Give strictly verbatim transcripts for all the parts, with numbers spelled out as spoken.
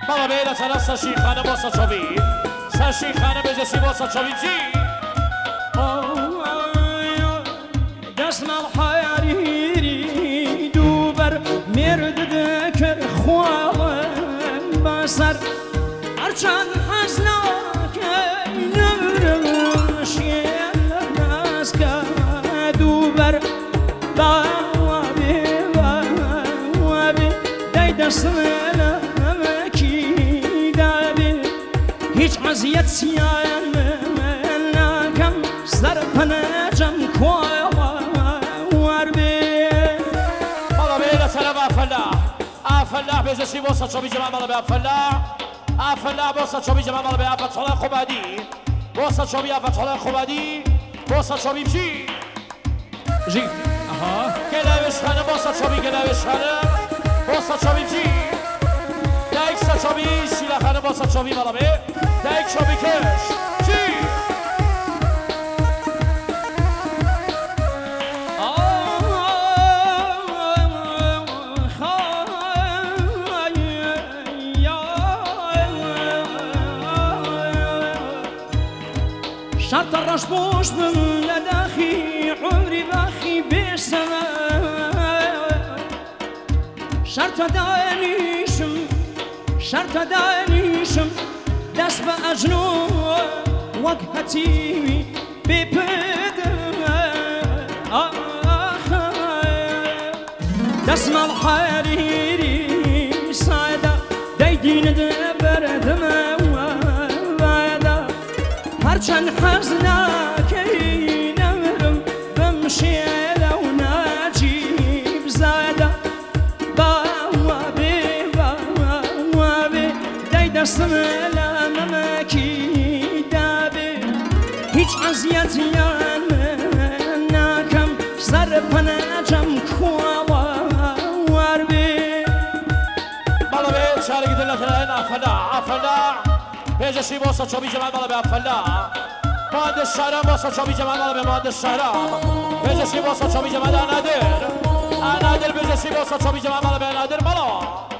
بابا بیل طرف سشی خانه با سچوی سشی خانه بجشی با سچوی جی دست الحياري دوبر مرد ذكر خوالم بسر أرشان حزنك نمرش الناس كدوبر بوابي بوابي دايد سلام كيدابي هيج عزيت سيان منكم سربنا جم كوال افلاح بزشی واسه چوبی جمع مال به افلاح افلاح واسه چوبی جمع مال به افطال خوبادی واسه چوبی افطال خوبادی واسه چوبی چی جی آها گلاوش خانه واسه چوبی گلاوش خانه واسه چوبی چی دایک سه چوبی شیلا خانه واسه چوبی مال به دایک چوبی کش چی شرط الرش بوش من لداخي عمري باخي بسما شرط دانيشم شرط دانيشم دس بأجنو وقهتي ببد دس الحريري سايدا دايدين دبر دماء هرچند حزنك نمرم بمشي لو نجيب زاده بوابي بوابي دايد السلام مكي دابي هيج عزيت يان منكم سربنا جم كوالا واربي بالا بي شارك دلتنا افلا افلا بجشی واسه چوبی جمع مال به افلا ماد الشهرام واسه چوبی جمع مال به ماد الشهرام بجشی واسه چوبی جمع نادر نادر بجشی واسه چوبی جمع مال به نادر مالا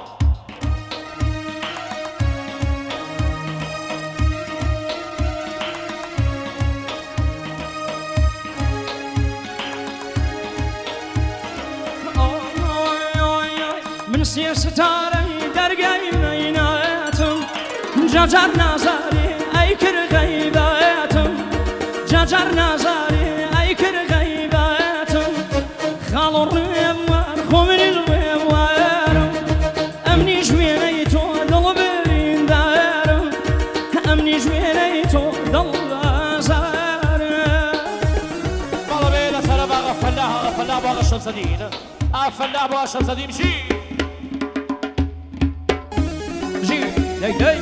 من سیر ستاره درگاهی میناتم ججر نظری ای کر غیباتم ججر نظری ای کر غیباتم خالو روار خومنی روارم امنی جوینی تو دل برین دارم امنی جوینی تو دل بازارم بالا بیل سر باغ فلاح فلاح باغ شمسدین فلاح باغ شمسدین شی جی دی دی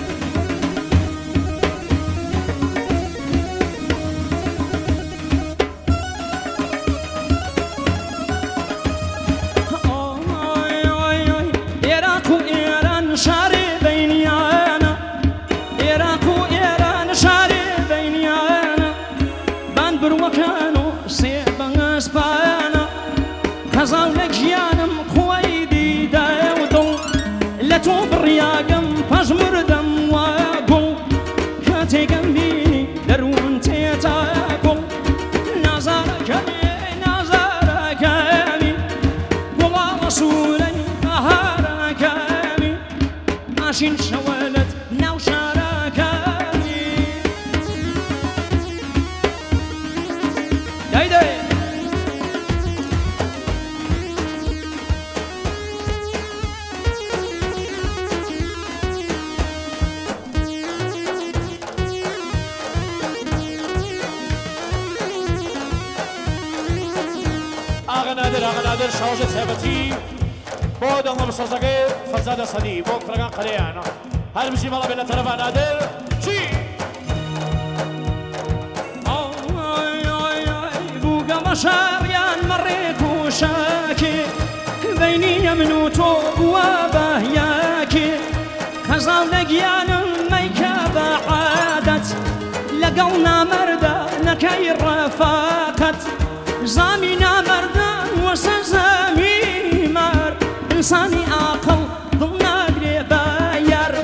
شاري بينيانا إيراق وإيران شاري بينيانا بان بروكانو سيبان اسبانا خزاو لجيانم خويدي داودو لتو برياقم فاجمر دم واقو كاتي قنبيني درون تيتاقو نازارك نازارك قوى رسولي أهارك ماشين شوالت ناو شاركاني داي داي آقا نادر آقا نادر شاوجة ثابتي بود الله بسرزقه فزادة صدي بود فرقان قليانا هل بشي مالا بينا طرفا نادر شي بوقا مشاريان مريكو شاكي بيني يمنوتو وبهياكي خزاو لقيان ميكا بعادت لقونا مردا نكي رفاقت زامينا مردا وسزامي مار إنساني عاقل ضمنا قريبا يار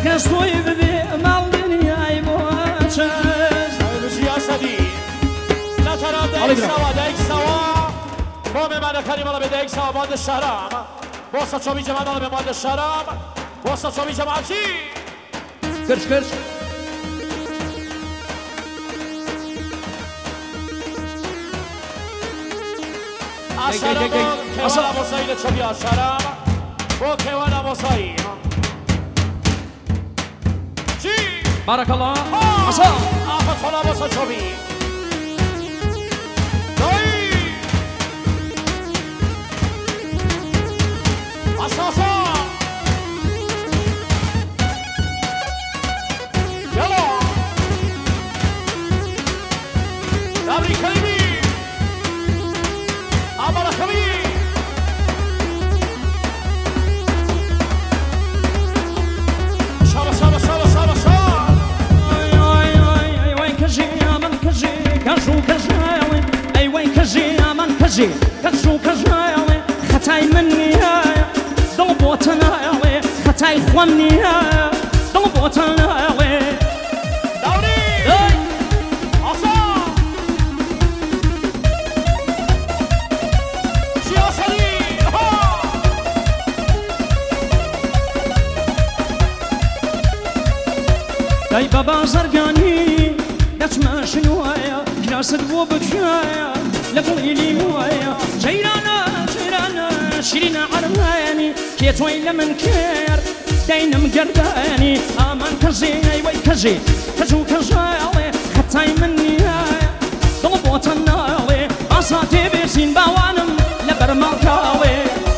کەس تۆی ببێ ماڵ دنیای بۆ چەس بژی ئاسەدی لە تەراب دایک سەوا دایک سەوا بۆ مێمانەکانی بەڵە بێ دایک سەوا مادە شەرام بۆ سەچۆمی جەمال بەڵە بێ مادە شەرام بۆ سەچۆمی جەمال چی؟ کرچ کرچ ئاشارە بۆ کێوانە بۆسایی لە چۆبی ئاشارام بۆ کێوانە بۆسایی چی؟ بارك الله عصا ئافەت هەڵا بۆ سەچۆمی دایی ئاساسا يلا دابري كريمي عبر كبير شابا شابا شابا شابا شابا اي اي اي وين كجي من كجي كجو كجاوي اي وين كجي من كجي كجو كجاوي ختاي مني ضربوتنا يا ختاي خومني ضربوتنا يا دوري عصا سياسي ها داي بابا زرقاني نتما شنوايا كناسد وبكايا لقليلي موايا جيرانا جيرانا شيرينا عرماني كيتوي لمن كير داينا مقرداني امان كجي اي وي كجي كجو كجاوي خطاي مني ضربوت الناوي اصاتي بيسين باوانم لبرمالكاوي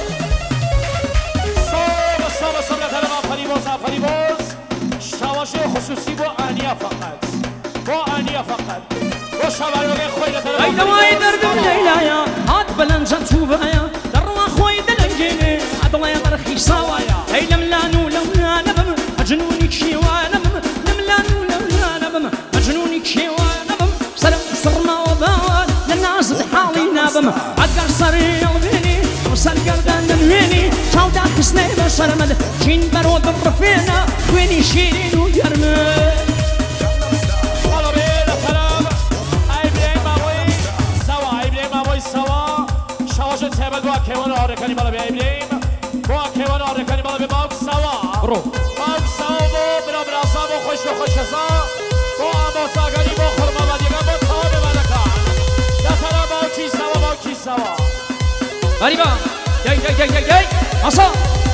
صوب صوب صوب لتلقى فريبوز فريبوز شواشه خصوصي بو آنية فقط بو آنية فقط بو شواري وغير خوي لتلقى اي دواي درب الليلايا هاد بلنجان توبايا دروا خوي دلنجيني عدوايا مرخي سوايا اي لملانو لولا نبم مجنوني كشيوانا بم لملانو لولا نبم مجنوني كشيوانا بم سلام صرنا وباوان للناس حالي نابم عقر صري البيني وصل قردان نويني شاودا حسني بشرمد جين برود برفينا ويني شيرين ويرمد والله بينا سلام اي بلاي مابوي سوا اي بلاي مابوي سوا شواشه تهبل بوا كيوان آرکانی بالا بي اي بلاي بوا كيوان آرکانی بالا بي باوك سوا برو باوك سوا بو برا براسا بو خوش بو خوش کسا بو آماساگانی بو خورما بدیگا بو تاب مدکان لسرا باوکی سوا باوکی سوا غريبا جاي جاي جاي جاي جاي عصا